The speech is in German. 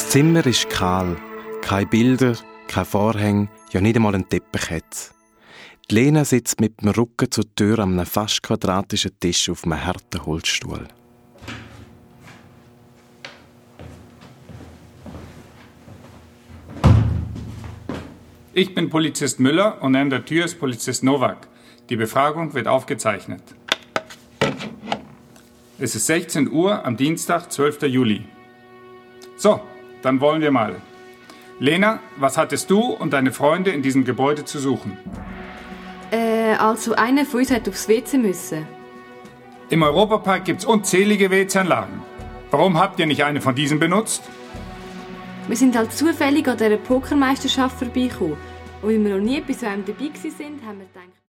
Das Zimmer ist kahl. Keine Bilder, kein Vorhang, ja nicht einmal ein Teppich hat's. Die Lena sitzt mit dem Rücken zur Tür an einem fast quadratischen Tisch auf einem harten Holzstuhl. Ich bin Polizist Müller und an der Tür ist Polizist Nowak. Die Befragung wird aufgezeichnet. Es ist 16 Uhr am Dienstag, 12. Juli. So, dann wollen wir mal. Lena, was hattest du und deine Freunde in diesem Gebäude zu suchen? Also einer von uns hat aufs WC müssen. Im Europapark gibt es unzählige WC-Anlagen. Warum habt ihr nicht eine von diesen benutzt? Wir sind halt zufällig an dieser Pokermeisterschaft vorbeigekommen. Und weil wir noch nie bei so einem dabei waren, haben wir gedacht...